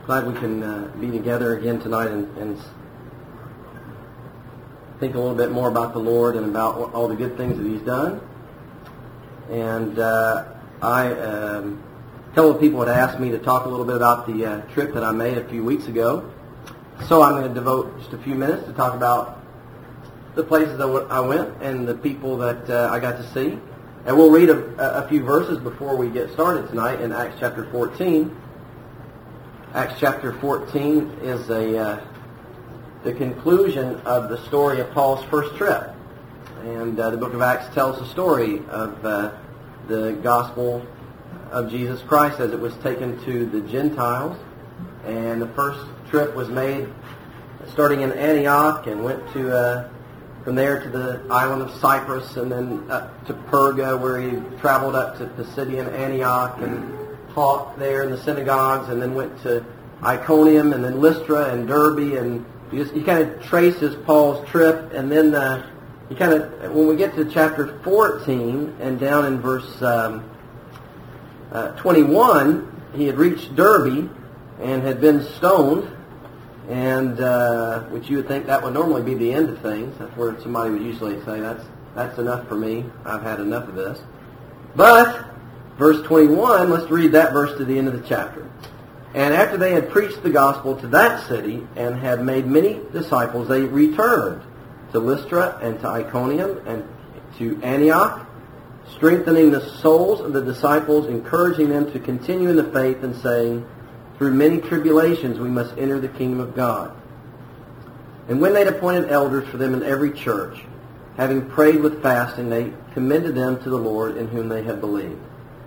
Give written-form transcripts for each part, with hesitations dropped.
Glad we can be together again tonight and think a little bit more about the Lord and about all the good things that He's done. And a couple of people had asked me to talk a little bit about the trip that I made a few weeks ago. So I'm going to devote just a few minutes to talk about the places I went and the people that I got to see. And we'll read a few verses before we get started tonight in Acts chapter 14. Acts chapter 14 is the conclusion of the story of Paul's first trip. And the book of Acts tells the story of the gospel of Jesus Christ as it was taken to the Gentiles. And the first trip was made starting in Antioch and went to from there to the island of Cyprus and then up to Perga, where he traveled up to Pisidian Antioch and taught there in the synagogues, and then went to Iconium and then Lystra and Derbe, and you kind of traces Paul's trip. And then when we get to chapter 14 and down in verse 21, he had reached Derbe and had been stoned, and which you would think that would normally be the end of things. That's where somebody would usually say, that's enough for me. I've had enough of this. But verse 21, let's read that verse to the end of the chapter. And after they had preached the gospel to that city and had made many disciples, they returned to Lystra and to Iconium and to Antioch, strengthening the souls of the disciples, encouraging them to continue in the faith, and saying, through many tribulations we must enter the kingdom of God. And when they had appointed elders for them in every church, having prayed with fasting, they commended them to the Lord in whom they had believed.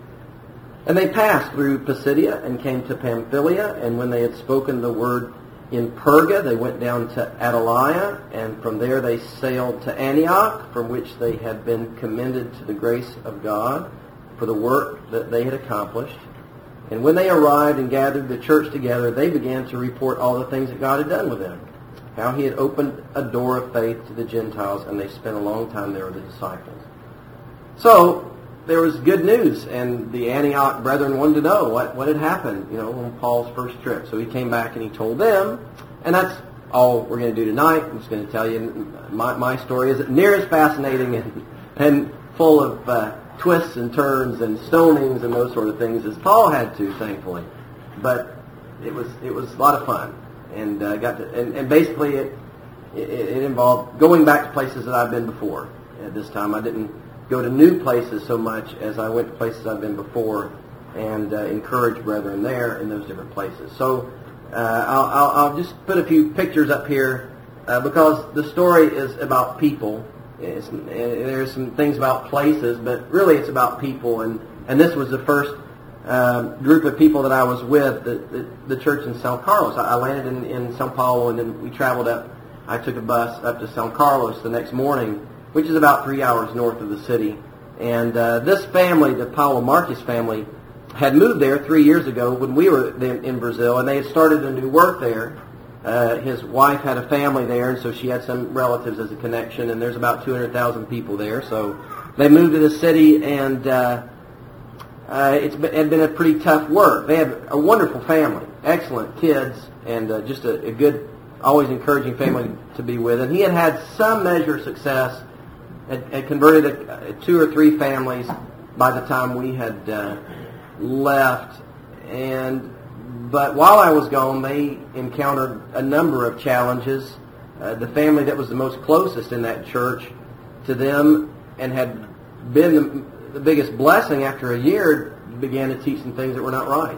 And they passed through Pisidia and came to Pamphylia, and when they had spoken the word in Perga, they went down to Attalia, and from there they sailed to Antioch, from which they had been commended to the grace of God for the work that they had accomplished. And when they arrived and gathered the church together, they began to report all the things that God had done with them, how He had opened a door of faith to the Gentiles, and they spent a long time there with the disciples. So there was good news, and the Antioch brethren wanted to know what had happened, on Paul's first trip. So he came back and he told them, and that's all we're going to do tonight. I'm just going to tell you my story isn't near as fascinating and full of twists and turns and stonings and those sort of things as Paul had to, thankfully. But it was a lot of fun, and and basically it involved going back to places that I've been before. At this time, I didn't go to new places so much as I went to places I've been before, and encourage brethren there in those different places. So I'll just put a few pictures up here because the story is about people. There's some things about places, but really it's about people. And this was the first group of people that I was with, the church in São Carlos. I landed in São Paulo, and then we traveled up. I took a bus up to São Carlos the next morning, which is about 3 hours north of the city. And this family, the Paulo Marques family, had moved there 3 years ago when we were in Brazil, and they had started a new work there. His wife had a family there, and so she had some relatives as a connection, and there's about 200,000 people there. So they moved to the city, and it had been a pretty tough work. They had a wonderful family, excellent kids, and just a good, always encouraging family to be with. And he had some measure of success, had converted 2 or 3 families by the time we had left. But while I was gone, they encountered a number of challenges. The family that was the most closest in that church to them and had been the biggest blessing after a year began to teach them things that were not right,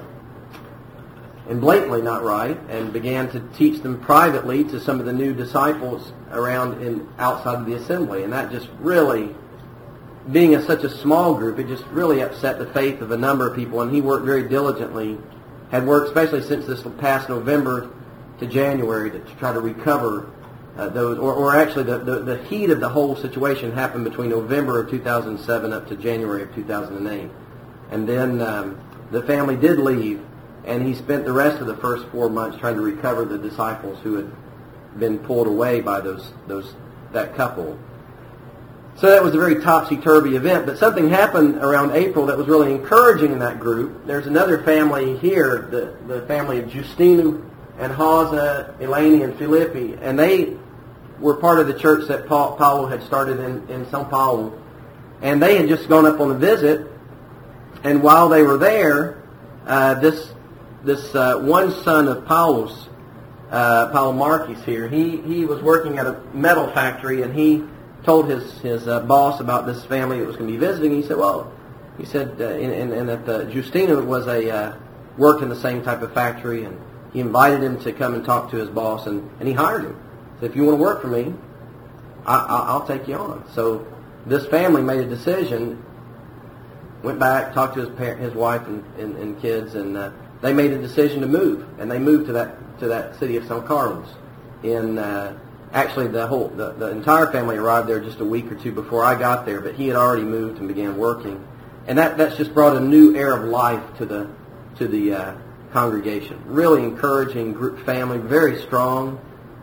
and blatantly not right, and began to teach them privately to some of the new disciples around outside of the assembly. And that just really, being such a small group, it just really upset the faith of a number of people. And he worked very diligently, had worked especially since this past November to January to try to recover those, or actually the heat of the whole situation happened between November of 2007 up to January of 2008. And then the family did leave, and he spent the rest of the first 4 months trying to recover the disciples who had been pulled away by that couple. So that was a very topsy-turvy event, but something happened around April that was really encouraging in that group. There's another family here, the family of Justinu and Hausa, Eleni, and Philippi, and they were part of the church that Paulo had started in São Paulo. And they had just gone up on a visit, and while they were there, this one son of Paulo's, Paulo Marques here, he was working at a metal factory, and he told his boss about this family that was going to be visiting. He said, and that Justino was worked in the same type of factory, and he invited him to come and talk to his boss, and he hired him. He said, if you want to work for me, I'll take you on. So this family made a decision, went back, talked to his wife and kids, and they made a decision to move, and they moved to that city of São Carlos. Actually, the entire family arrived there just a week or two before I got there, but he had already moved and began working, and that's just brought a new air of life to the congregation. Really encouraging group family, very strong.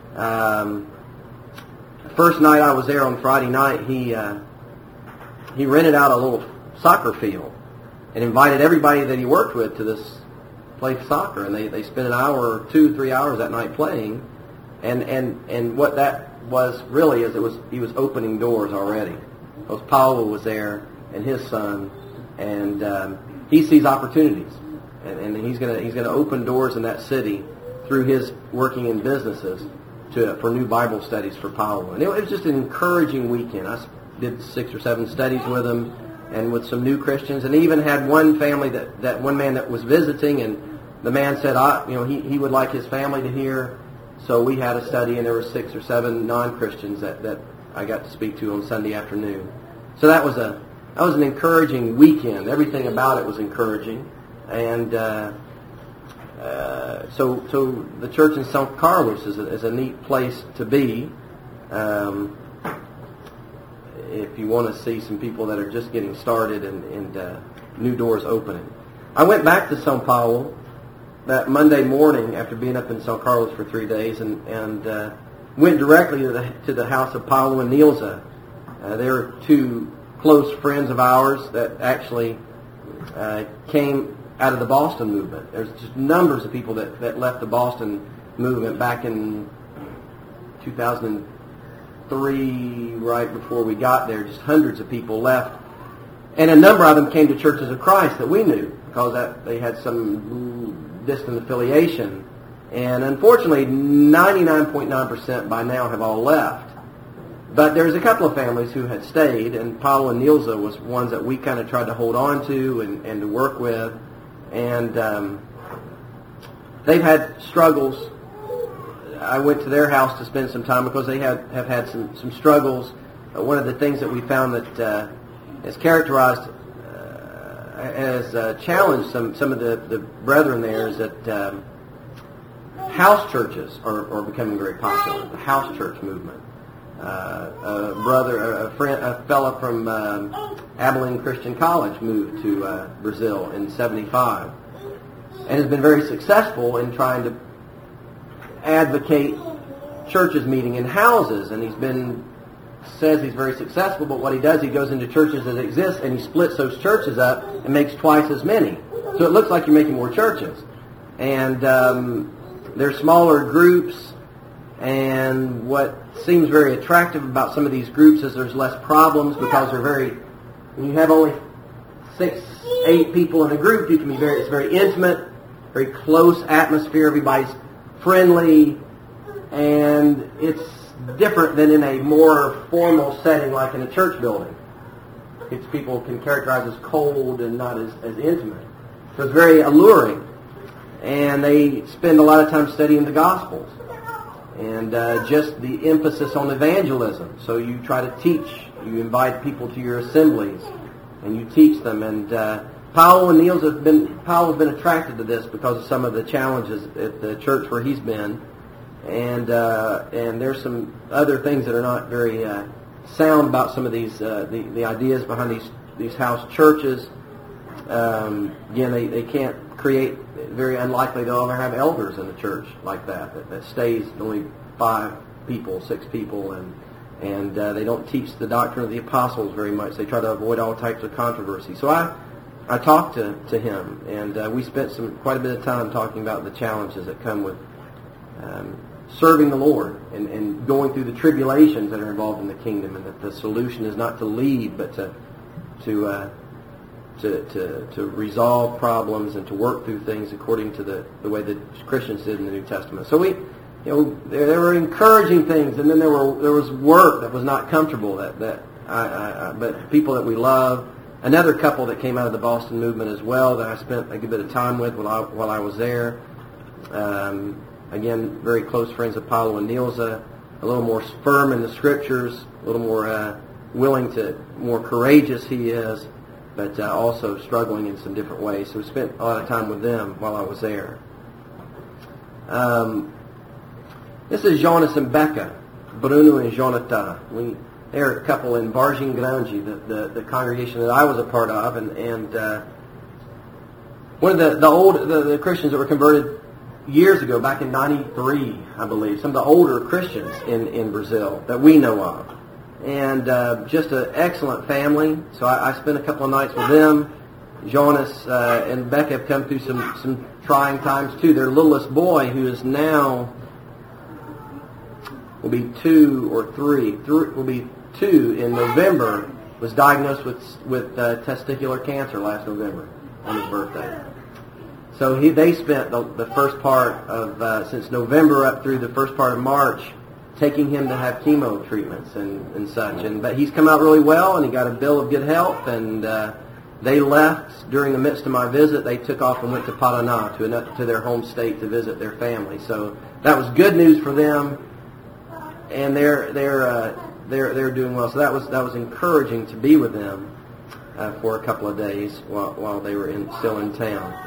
First night I was there on Friday night, he rented out a little soccer field and invited everybody that he worked with to this play soccer, and they spent an hour or 2-3 hours that night playing. And what that was really is he was opening doors already, because Paulo was there and his son, and he sees opportunities, and he's gonna open doors in that city through his working in businesses for new Bible studies for Paulo. And it was just an encouraging weekend. I did 6 or 7 studies with him and with some new Christians, and he even had one family that one man that was visiting, and the man said he would like his family to hear. So we had a study, and there were 6 or 7 non-Christians that I got to speak to on Sunday afternoon. So that was an encouraging weekend. Everything about it was encouraging, and so the church in São Carlos is a neat place to be. If you want to see some people that are just getting started and new doors opening. I went back to São Paulo that Monday morning after being up in São Carlos for 3 days, and went directly to the house of Paulo and Nilza. They're 2 close friends of ours that actually came out of the Boston movement. There's just numbers of people that left the Boston movement back in 2003, right before we got there. Just hundreds of people left, and a number of them came to Churches of Christ that we knew, because they had some distant affiliation, and unfortunately 99.9% by now have all left. But there's a couple of families who had stayed, and Paulo and Nilza was ones that we kind of tried to hold on to and to work with, and they've had struggles. I went to their house to spend some time because they have had some struggles. One of the things that we found that has characterized has challenged some of the brethren there is that house churches are becoming very popular. The house church movement. A fellow from Abilene Christian College moved to Brazil in '75, and has been very successful in trying to advocate churches meeting in houses. And says he's very successful, but what he does, he goes into churches that exist and he splits those churches up and makes twice as many. So it looks like you're making more churches. And they're smaller groups, and what seems very attractive about some of these groups is there's less problems, because when you have only 6, 8 people in a group, it's very intimate, very close atmosphere, everybody's friendly, and it's different than in a more formal setting like in a church building. People can characterize as cold and not as intimate. So it's very alluring. And they spend a lot of time studying the Gospels and just the emphasis on evangelism. So you try to teach. You invite people to your assemblies and you teach them. And Paulo and Niels Paulo's been attracted to this because of some of the challenges at the church where he's been. And there's some other things that are not very sound about some of these the ideas behind these house churches. Again, they can't create. Very unlikely they'll ever have elders in the church like that stays only 5 people, 6 people, and they don't teach the doctrine of the apostles very much. They try to avoid all types of controversy. So I talked to him, and we spent quite a bit of time talking about the challenges that come with serving the Lord and going through the tribulations that are involved in the kingdom, and that the solution is not to leave, but to resolve problems and to work through things according to the way that Christians did in the New Testament. So there were encouraging things, and then there was work that was not comfortable. But people that we love. Another couple that came out of the Boston movement as well that I spent a good bit of time with while I was there. Again, very close friends of Paulo and Nilza, a little more firm in the Scriptures, a little more more courageous he is, but also struggling in some different ways. So we spent a lot of time with them while I was there. This is Jonas and Becca, Bruno and Jonathan. They're a couple in Vargem Grande, the congregation that I was a part of, and one of the Christians that were converted years ago, back in '93, I believe, some of the older Christians in Brazil that we know of. And just an excellent family. So I spent a couple of nights with them. Jonas and Becca have come through some trying times too. Their littlest boy, who is now will be 2 or 3, will be 2 in November, was diagnosed with testicular cancer last November on his birthday. So they spent the first part of since November up through the first part of March taking him to have chemo treatments and such. But he's come out really well, and he got a bill of good health, and they left during the midst of my visit. They took off and went to Paraná, to their home state, to visit their family. So that was good news for them, and they're doing well. So that was encouraging to be with them for a couple of days while they were still in town.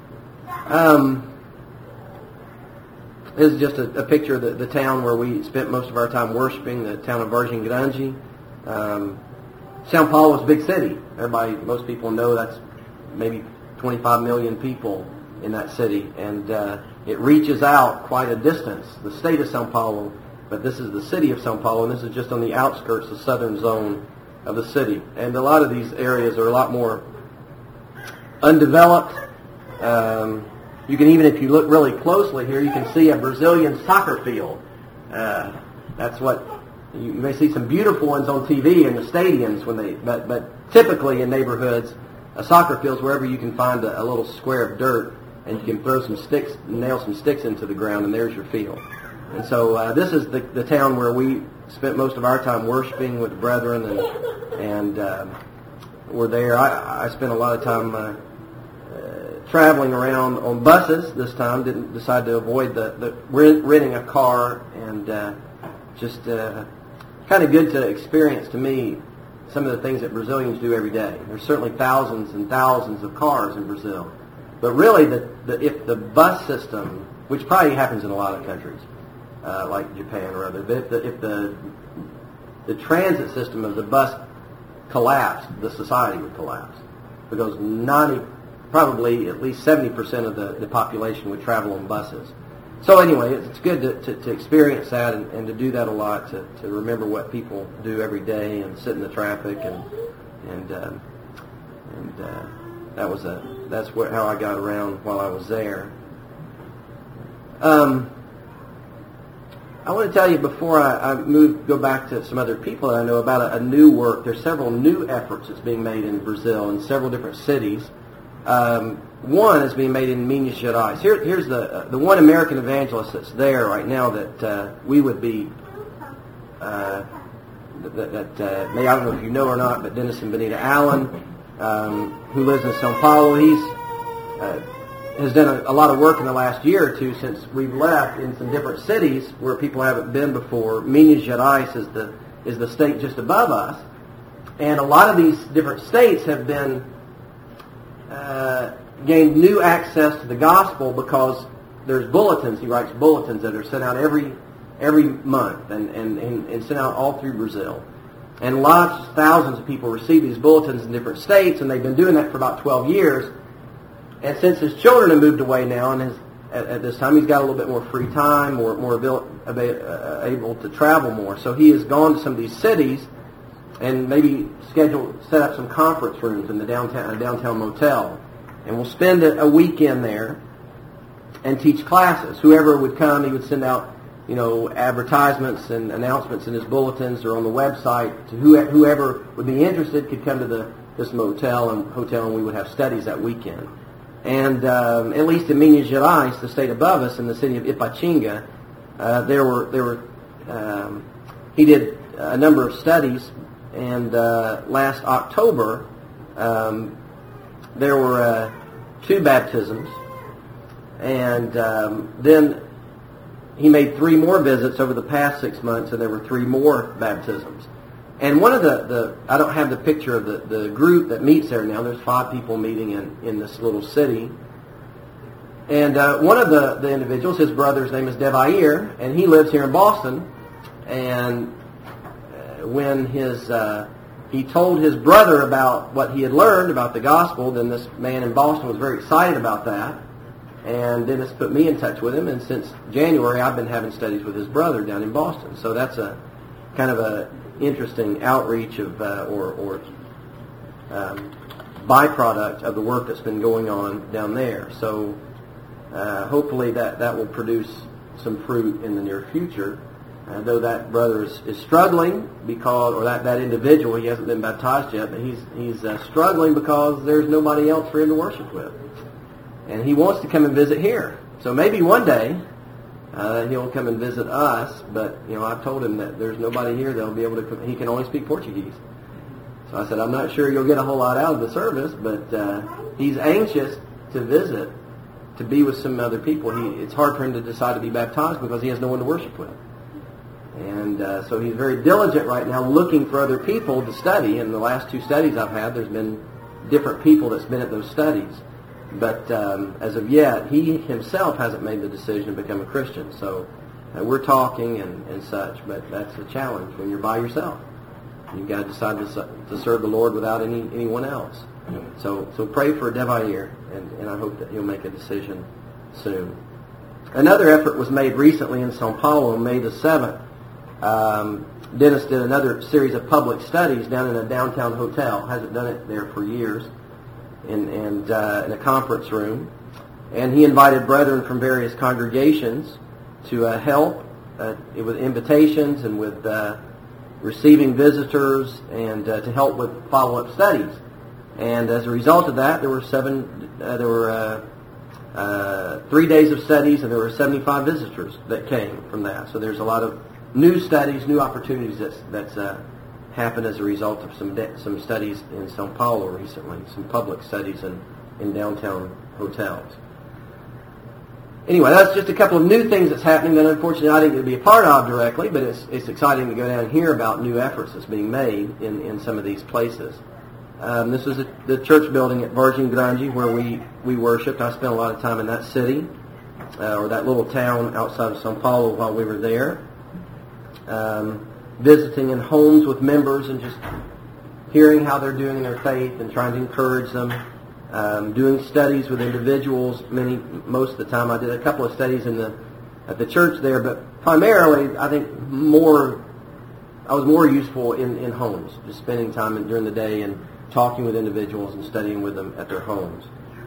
This is just a picture of the town where we spent most of our time worshiping, the town of Vargem Grande. São Paulo is a big city. Most people know that's maybe 25 million people in that city, and it reaches out quite a distance, the state of São Paulo, but this is the city of São Paulo, and this is just on the outskirts, the southern zone of the city. And a lot of these areas are a lot more undeveloped. You can even, if you look really closely here, you can see a Brazilian soccer field. That's what you may see some beautiful ones on TV in the stadiums but typically in neighborhoods, a soccer field's wherever you can find a little square of dirt, and you can throw some sticks, nail some sticks into the ground, and there's your field. And so this is the town where we spent most of our time worshiping with the brethren, and we're there. I spent a lot of time traveling around on buses this time. Didn't decide to avoid the renting a car, and just kind of good to experience, to me, some of the things that Brazilians do every day. There's certainly thousands and thousands of cars in Brazil, but really if the bus system, which probably happens in a lot of countries like Japan or other, but if the transit system of the bus collapsed, the society would collapse, because probably at least 70% of the population would travel on buses. So anyway, it's good to experience that and to do that a lot, to remember what people do every day and sit in the traffic, and that's how I got around while I was there. I want to tell you before I go back to some other people that I know about a new work. There's several new efforts that's being made in Brazil in several different cities. One is being made in Minas Gerais. Here's the one American evangelist that's there right now that we would be I don't know if you know or not, but Dennis and Benita Allen, who lives in São Paulo. He's has done a lot of work in the last year or two since we've left in some different cities where people haven't been before. Minas Gerais is the state just above us, and a lot of these different states have been gained new access to the gospel because there's bulletins. He writes bulletins that are sent out every month and sent out all through Brazil. And thousands of people receive these bulletins in different states, and they've been doing that for about 12 years. And since his children have moved away now, and at this time he's got a little bit more free time, more able to travel more. So he has gone to some of these cities and maybe set up some conference rooms in the downtown motel. And we'll spend a weekend there and teach classes. Whoever would come, he would send out, advertisements and announcements in his bulletins or on the website to whoever would be interested could come to this motel and hotel, and we would have studies that weekend. And at least in Minas Gerais, the state above us, in the city of Ipatinga, he did a number of studies, and last October there were 2 baptisms, and then he made 3 more visits over the past 6 months, and there were 3 more baptisms. And one of I don't have the picture of the group that meets there now. There's 5 people meeting in this little city. And one of the individuals, his brother's name is Devair, and he lives here in Boston. And when he told his brother about what he had learned about the gospel, then this man in Boston was very excited about that. And Dennis put me in touch with him, and since January I've been having studies with his brother down in Boston. So that's a kind of a interesting outreach of byproduct of the work that's been going on down there. So hopefully that will produce some fruit in the near future. Though that brother is struggling or that individual, he hasn't been baptized yet, but he's struggling because there's nobody else for him to worship with. And he wants to come and visit here. So maybe one day he'll come and visit us, but I've told him that there's nobody here that'll be able to come. He can only speak Portuguese. So I said, I'm not sure you'll get a whole lot out of the service, but he's anxious to visit, to be with some other people. It's hard for him to decide to be baptized because he has no one to worship with. And so he's very diligent right now looking for other people to study. In the last 2 studies I've had, there's been different people that's been at those studies. But as of yet, he himself hasn't made the decision to become a Christian. So we're talking and such, but that's a challenge when you're by yourself. You've got to decide to serve the Lord without anyone else. So pray for Devair, and I hope that he'll make a decision soon. Another effort was made recently in São Paulo on May the 7th. Dennis did another series of public studies down in a downtown hotel. Hasn't done it there for years. In a conference room, and he invited brethren from various congregations to help with invitations and with receiving visitors and to help with follow-up studies. And as a result of that, there were 3 days of studies, and there were 75 visitors that came from that. So there's a lot of new studies, new opportunities that's happened as a result of some studies in São Paulo recently, some public studies in downtown hotels. Anyway, that's just a couple of new things that's happening that unfortunately I didn't get to be a part of directly, but it's exciting to go down and hear about new efforts that's being made in some of these places. This was the church building at Vargem Grande where we worshiped. I spent a lot of time in that city, or that little town outside of São Paulo while we were there. Visiting in homes with members and just hearing how they're doing in their faith and trying to encourage them. Doing studies with individuals. Most of the time, I did a couple of studies at the church there, but primarily, I think I was more useful in homes, just spending time during the day and talking with individuals and studying with them at their homes.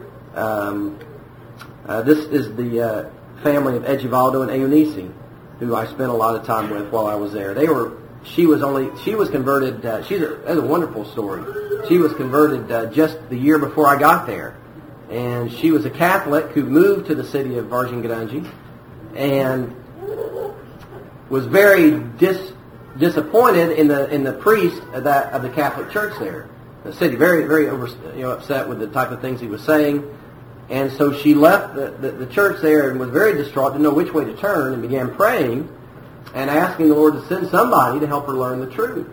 This is the family of Edivaldo and Eunice, who I spent a lot of time with while I was there. She was converted. That's a wonderful story. She was converted just the year before I got there, and she was a Catholic who moved to the city of Vargem Grande, and was very disappointed in the priest of the Catholic Church there, the city. Very very upset with the type of things he was saying, and so she left the church there and was very distraught, didn't know which way to turn, and began praying and asking the Lord to send somebody to help her learn the truth.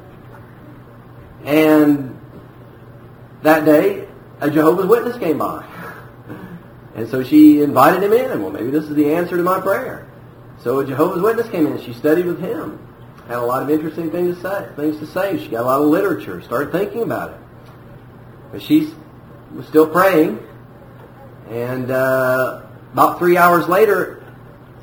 And that day, a Jehovah's Witness came by. And so she invited him in, and well, maybe this is the answer to my prayer. So a Jehovah's Witness came in, and she studied with him. Had a lot of interesting things to say. She got a lot of literature, started thinking about it. But she was still praying, and about 3 hours later,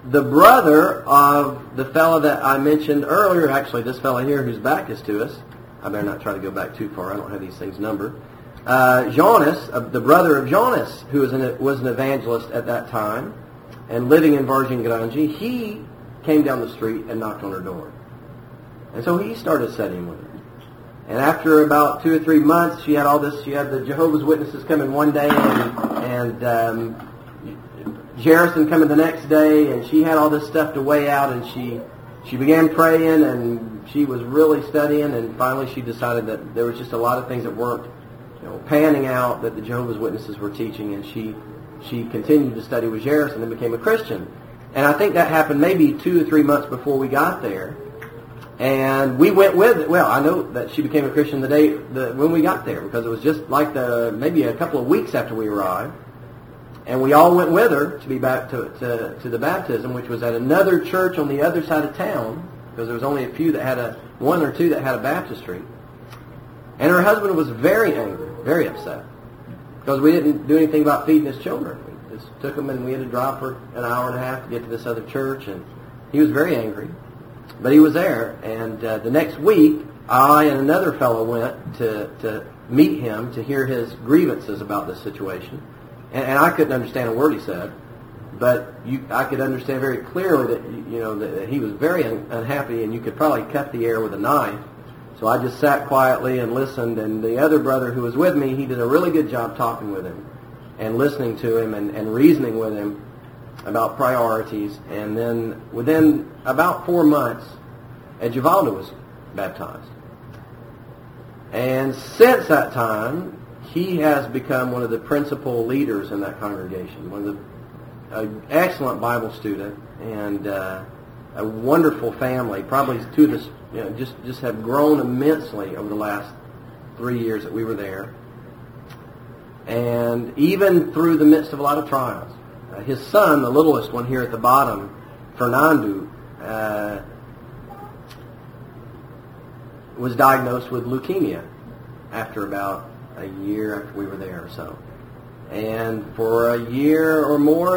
the brother of the fellow that I mentioned earlier, actually this fellow here whose back is to us, I better not try to go back too far, I don't have these things numbered. Jonas, the brother of Jonas, who was an evangelist at that time, and living in Vargem Grande, he came down the street and knocked on her door. And so he started studying with her. And after about 2 or 3 months, she had the Jehovah's Witnesses coming one day, and Jerison coming the next day, and she had all this stuff to weigh out, and she began praying, and she was really studying, and finally she decided that there was just a lot of things that weren't panning out that the Jehovah's Witnesses were teaching, and she continued to study with Jerison and became a Christian. And I think that happened maybe 2 or 3 months before we got there. And we went with it. Well, I know that she became a Christian the day when we got there, because it was just like maybe a couple of weeks after we arrived. And we all went with her to be back to the baptism, which was at another church on the other side of town, because there was only a few that had one or two that had a baptistry. And her husband was very angry, very upset, because we didn't do anything about feeding his children. We just took them, and we had to drive for an hour and a half to get to this other church, and he was very angry. But he was there, and the next week, I and another fellow went to meet him to hear his grievances about this situation. And I couldn't understand a word he said, but I could understand very clearly that he was very unhappy, and you could probably cut the air with a knife. So I just sat quietly and listened, and the other brother who was with me, he did a really good job talking with him and listening to him and reasoning with him about priorities. And then within about 4 months, Edgevaldo was baptized. And since that time, he has become one of the principal leaders in that congregation, an excellent Bible student, and a wonderful family. Probably two of us just have grown immensely over the last 3 years that we were there. And even through the midst of a lot of trials, his son, the littlest one here at the bottom, Fernando, was diagnosed with leukemia after about a year after we were there or so. And for a year or more,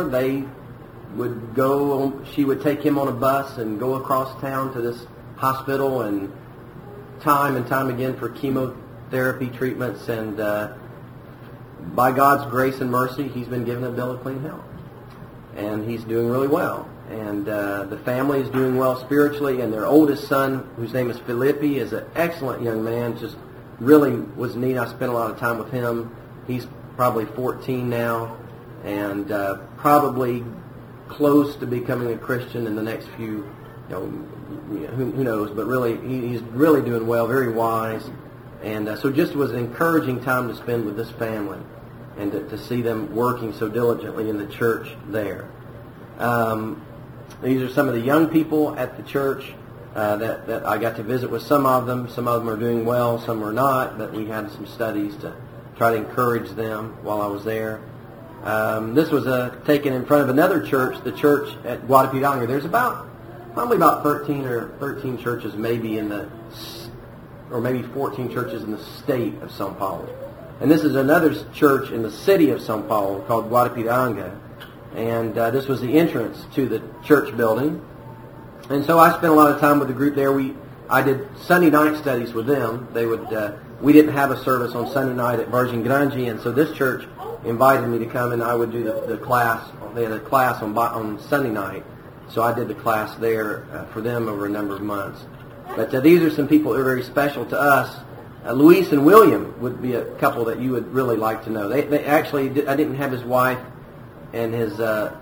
she would take him on a bus and go across town to this hospital, and time again for chemotherapy treatments, and by God's grace and mercy, he's been given a bill of clean health. And he's doing really well. And the family is doing well spiritually, and their oldest son, whose name is Felipe, is an excellent young man, just really was neat. I spent a lot of time with him. He's probably 14 now, and probably close to becoming a Christian in the next few, who knows, but really, he's really doing well, very wise. And so just was an encouraging time to spend with this family, and to see them working so diligently in the church there. These are some of the young people at the church that I got to visit with some of them. Some of them are doing well, some are not, but we had some studies to try to encourage them while I was there. This was taken in front of another church, the church at Guadapiranga. There's probably about 13 churches maybe or maybe 14 churches in the state of São Paulo. And this is another church in the city of São Paulo called Guadapiranga. And this was the entrance to the church building. And so I spent a lot of time with the group there. I did Sunday night studies with them. We didn't have a service on Sunday night at Vargem Grande, and so this church invited me to come, and I would do the class. They had a class on Sunday night, so I did the class there for them over a number of months. But these are some people that are very special to us. Luis and William would be a couple that you would really like to know. They actually, I didn't have his wife and his daughter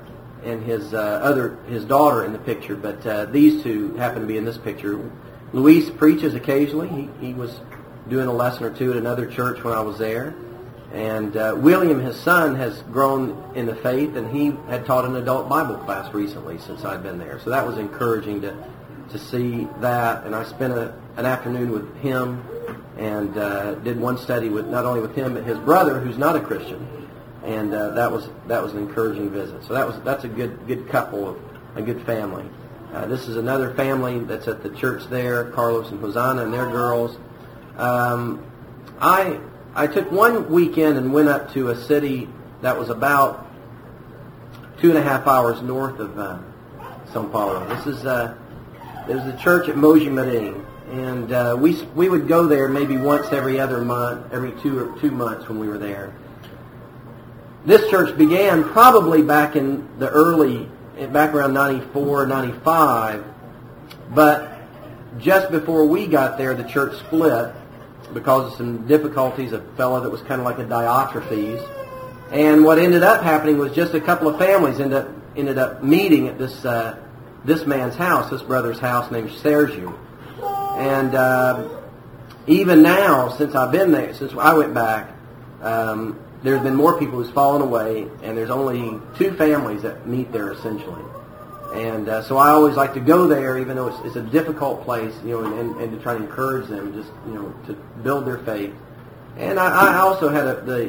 in the picture, but these two happen to be in this picture. Luis preaches occasionally. He was doing a lesson or two at another church when I was there. And William, his son, has grown in the faith, and he had taught an adult Bible class recently since I'd been there. So that was encouraging to see that. And I spent an afternoon with him and did one study with not only with him but his brother, who's not a Christian. And that was an encouraging visit. So that's a good couple, a good family. This is another family that's at the church there, Carlos and Hosanna and their girls. I took one weekend and went up to a city that was about 2.5 hours north of São Paulo. This is there's a church at Mogi Mirim, and we would go there maybe once every other month, every 2 months when we were there. This church began probably back around 94, 95, but just before we got there, the church split because of some difficulties, a fellow that was kind of like a Diotrephes. And what ended up happening was just a couple of families ended up meeting at this man's house, this brother's house named Sergio. And even now, since I've been there, since I went back, there's been more people who's fallen away, and there's only 2 families that meet there essentially. And so I always like to go there, even though it's a difficult place, and to try to encourage them, just to build their faith. And I also had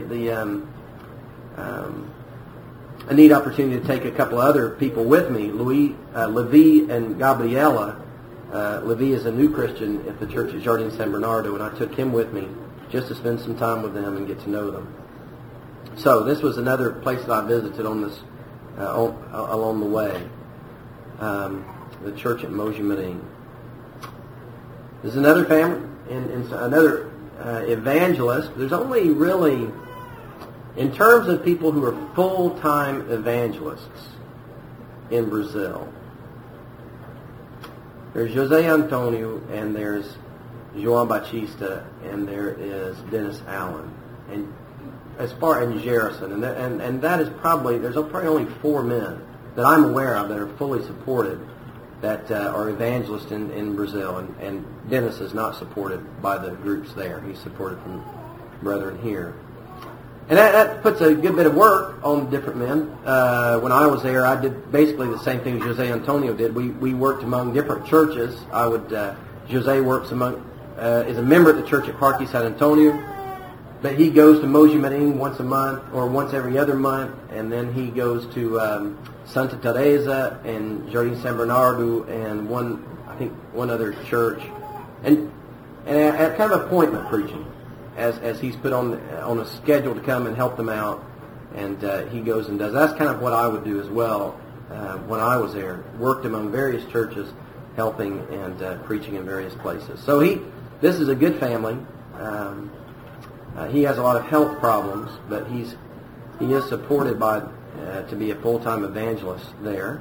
a neat opportunity to take a couple of other people with me, Levi and Gabriela. Levi is a new Christian at the church at Jardim San Bernardo, and I took him with me just to spend some time with them and get to know them. So this was another place that I visited on this along the way. The church at Mogi Mirim. There's another family and another evangelist. There's only really, in terms of people who are full-time evangelists in Brazil, there's José Antonio, and there's João Batista, and there is Dennis Allen, and as far as Gerson, and that is probably, there's probably only 4 men that I'm aware of that are fully supported, that are evangelists in Brazil, and Dennis is not supported by the groups there. He's supported from brethren here. And that puts a good bit of work on different men. When I was there, I did basically the same thing José Antonio did. We worked among different churches. José works is a member at the church at Parque San Antonio, but he goes to Mogi Mirim once a month or once every other month, and then he goes to Santa Teresa and Jardim San Bernardo and one other church, and at kind of appointment preaching, as he's put on a schedule to come and help them out, and he goes and does. That's kind of what I would do as well when I was there. Worked among various churches, helping and preaching in various places. So this is a good family. He has a lot of health problems, but he is supported by to be a full-time evangelist there.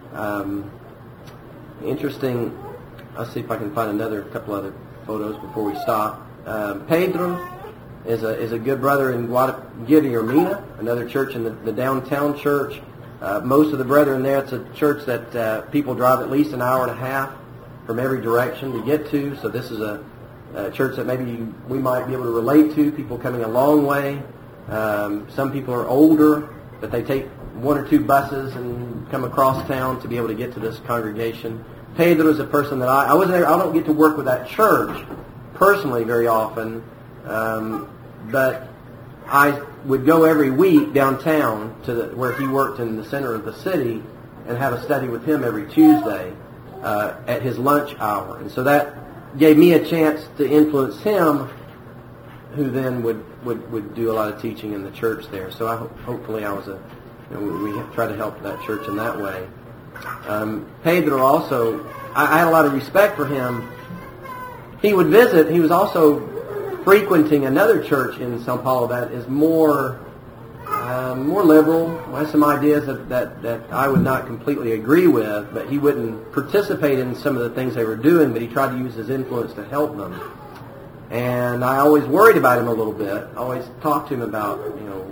Interesting. I'll see if I can find a couple other photos before we stop. Pedro is a good brother in Guilhermina, another church in the downtown church. Most of the brethren there, it's a church that people drive at least an hour and a half from every direction to get to. So this is a church that maybe we might be able to relate to, people coming a long way. Some people are older, but they take 1 or 2 buses and come across town to be able to get to this congregation. Pedro is a person that I wasn't there. I don't get to work with that church personally very often, but I would go every week downtown to where he worked in the center of the city and have a study with him every Tuesday at his lunch hour. And so that gave me a chance to influence him, who then would do a lot of teaching in the church there. So hopefully I was we try to help that church in that way. Pedro also, I had a lot of respect for him. He would visit. He was also frequenting another church in São Paulo that is more liberal, has some ideas that I would not completely agree with, but he wouldn't participate in some of the things they were doing, but he tried to use his influence to help them. And I always worried about him a little bit. I always talked to him about,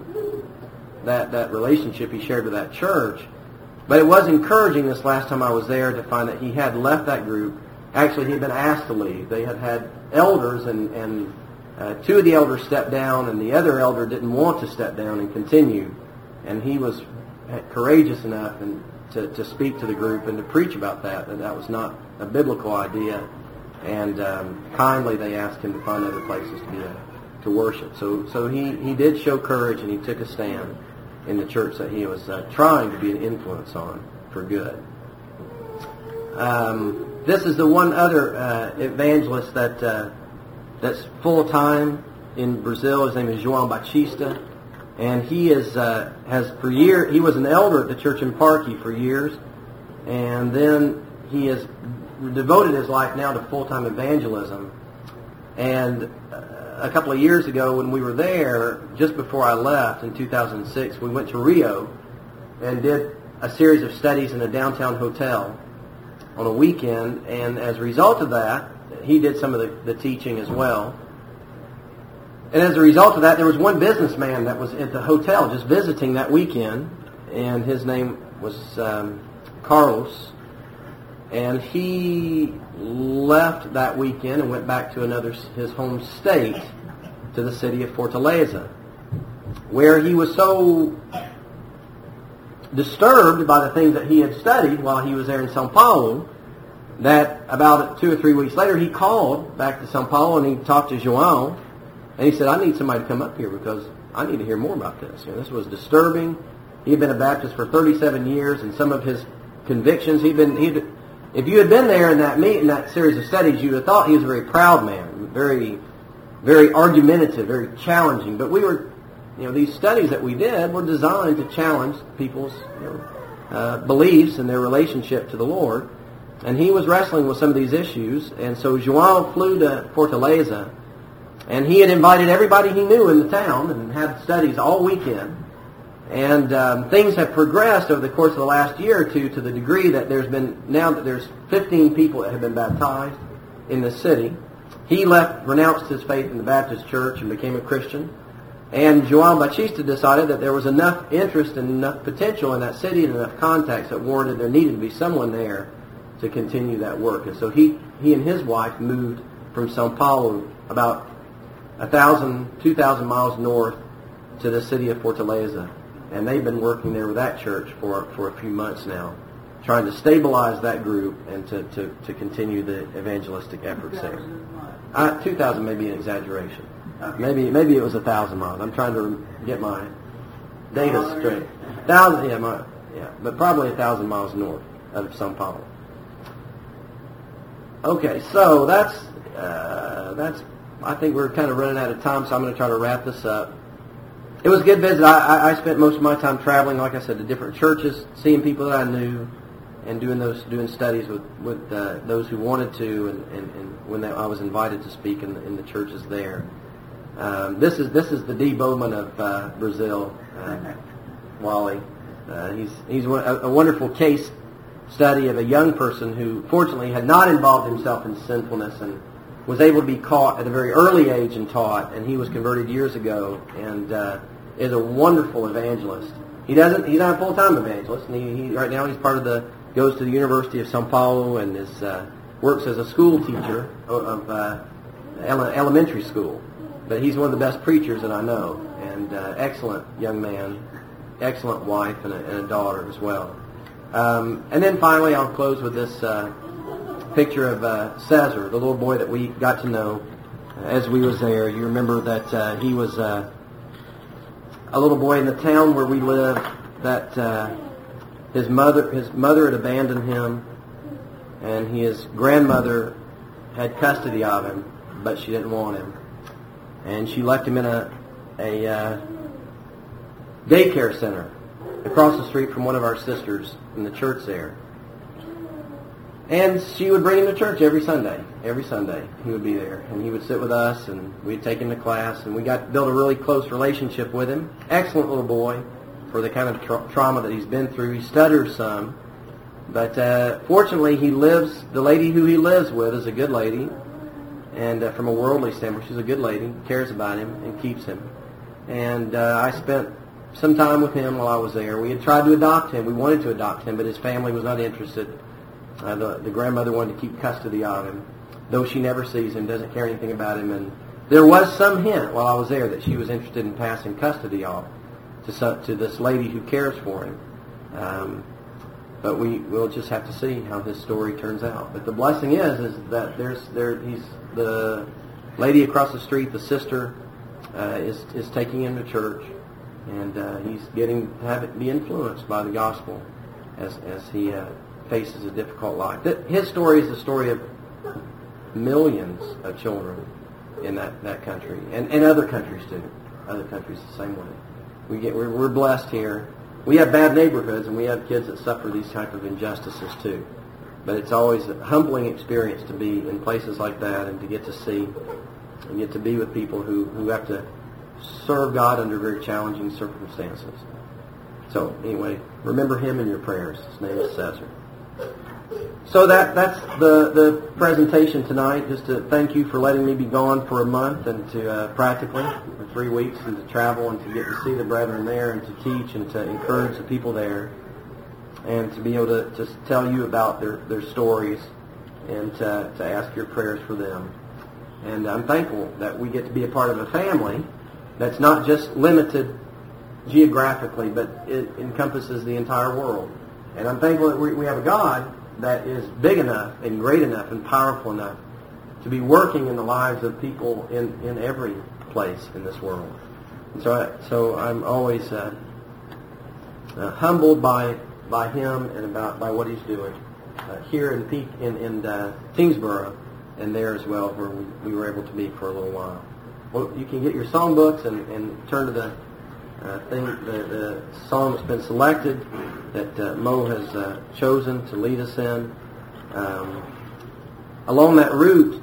that relationship he shared with that church. But it was encouraging this last time I was there to find that he had left that group. Actually, he had been asked to leave. They had elders, and 2 of the elders stepped down, and the other elder didn't want to step down and continue. And he was courageous enough to speak to the group and to preach about that was not a biblical idea. And kindly they asked him to find other places to worship. So he did show courage, and he took a stand in the church that he was trying to be an influence on for good. This is the one other evangelist that's full-time in Brazil. His name is João Batista, and he has for years. He was an elder at the church in Parque for years, And then he has devoted his life now to full-time evangelism. And a couple of years ago when we were there, just before I left in 2006, we went to Rio and did a series of studies in a downtown hotel on a weekend. And as a result of that, he did some of the teaching as well. And as a result of that, there was one businessman that was at the hotel just visiting that weekend, and his name was Carlos. And he left that weekend and went back to his home state, to the city of Fortaleza, where he was so disturbed by the things that he had studied while he was there in Sao Paulo that about 2 or 3 weeks later he called back to Sao Paulo and he talked to João. And he said, I need somebody to come up here because I need to hear more about this. This was disturbing. He had been a Baptist for 37 years, and some of his convictions, if you had been there in that series of studies, you would have thought he was a very proud man, very, very argumentative, very challenging. But these studies that we did were designed to challenge people's beliefs and their relationship to the Lord. And he was wrestling with some of these issues. And so João flew to Fortaleza. And he had invited everybody he knew in the town and had studies all weekend. And things have progressed over the course of the last year or two to the degree that there's 15 people that have been baptized in the city. He renounced his faith in the Baptist church and became a Christian. And João Batista decided that there was enough interest and enough potential in that city and enough contacts that warranted there needed to be someone there to continue that work. And so he and his wife moved from Sao Paulo about 2,000 miles north to the city of Fortaleza. And they've been working there with that church for a few months now, trying to stabilize that group and to continue the evangelistic efforts there. 2,000 may be an exaggeration. Maybe it was 1,000 miles. I'm trying to get my data straight. 1,000, but probably 1,000 miles north of Sao Paulo. Okay, so that's. I think we're kind of running out of time, so I'm going to try to wrap this up. It was a good visit. I spent most of my time traveling, like I said, to different churches, seeing people that I knew, and doing studies with those who wanted to, and when I was invited to speak in the churches there. This is the D. Bowman of Brazil, Wally. He's a wonderful case study of a young person who, fortunately, had not involved himself in sinfulness and was able to be caught at a very early age and taught, and he was converted years ago, and is a wonderful evangelist. He's not a full-time evangelist, and he right now he's goes to the University of Sao Paulo and works as a school teacher of elementary school. But he's one of the best preachers that I know, and excellent young man, excellent wife, and a daughter as well. And then finally, I'll close with this picture of Cesar, the little boy that we got to know as we was there. You remember that he was a little boy in the town where we lived, that his mother had abandoned him, and his grandmother had custody of him, but she didn't want him. And she left him in a daycare center across the street from one of our sisters in the church there. And she would bring him to church every Sunday. Every Sunday he would be there, and he would sit with us, and we'd take him to class, and we got to build a really close relationship with him. Excellent little boy for the kind of trauma that he's been through. He stutters some, but fortunately the lady who he lives with is a good lady, and from a worldly standpoint, she's a good lady, cares about him and keeps him. And I spent some time with him while I was there. We had tried to adopt him. We wanted to adopt him, but his family was not interested. The grandmother wanted to keep custody of him, though she never sees him, doesn't care anything about him. And there was some hint while I was there that she was interested in passing custody off to this lady who cares for him. But we'll just have to see how his story turns out. But the blessing is that he's the lady across the street, the sister, is taking him to church, and he's getting to be influenced by the gospel as he faces a difficult life. His story is the story of millions of children in that country, and other countries too. Other countries the same way. We're blessed here we have bad neighborhoods and we have kids that suffer these type of injustices too. But it's always a humbling experience to be in places like that and to get to see and get to be with people who have to serve God under very challenging circumstances. So anyway, remember him in your prayers. His name is Cesar. So that's the presentation tonight. Just to thank you for letting me be gone for a month and to practically for 3 weeks and to travel and to get to see the brethren there and to teach and to encourage the people there and to be able to just tell you about their stories and to ask your prayers for them. And I'm thankful that we get to be a part of a family that's not just limited geographically, but it encompasses the entire world. And I'm thankful that we have a God that is big enough and great enough and powerful enough to be working in the lives of people in every place in this world. And so I'm always humbled by him and by what he's doing here in Kingsborough and there as well, where we were able to meet for a little while. Well, you can get your songbooks and turn to the song that's been selected that Mo has chosen to lead us in. Along that route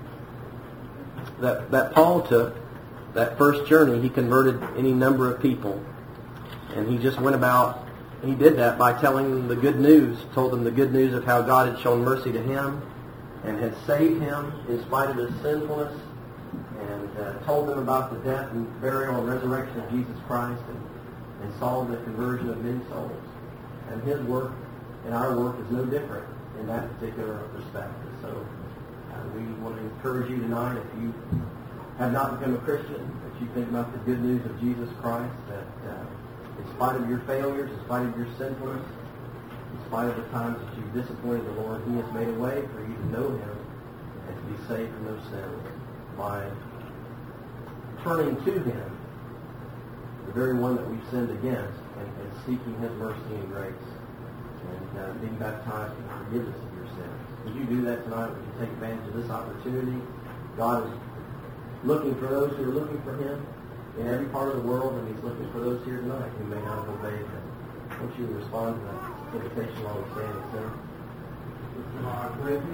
that Paul took, that first journey, he converted any number of people. And he just went about, he did that by telling them the good news, told them the good news of how God had shown mercy to him and had saved him in spite of his sinfulness, and told them about the death and burial and resurrection of Jesus Christ, and saw the conversion of many souls. And his work and our work is no different in that particular respect. So we want to encourage you tonight, if you have not become a Christian, that you think about the good news of Jesus Christ, that in spite of your failures, in spite of your sinfulness, in spite of the times that you've disappointed the Lord, he has made a way for you to know him and to be saved from those sins by turning to him, the very one that we've sinned against, and seeking his mercy and grace, and being baptized for the forgiveness of your sins. Would you do that tonight? Would you take advantage of this opportunity? God is looking for those who are looking for him in every part of the world, and he's looking for those here tonight who may not have obeyed him. Won't you respond to that invitation while we stand and sing?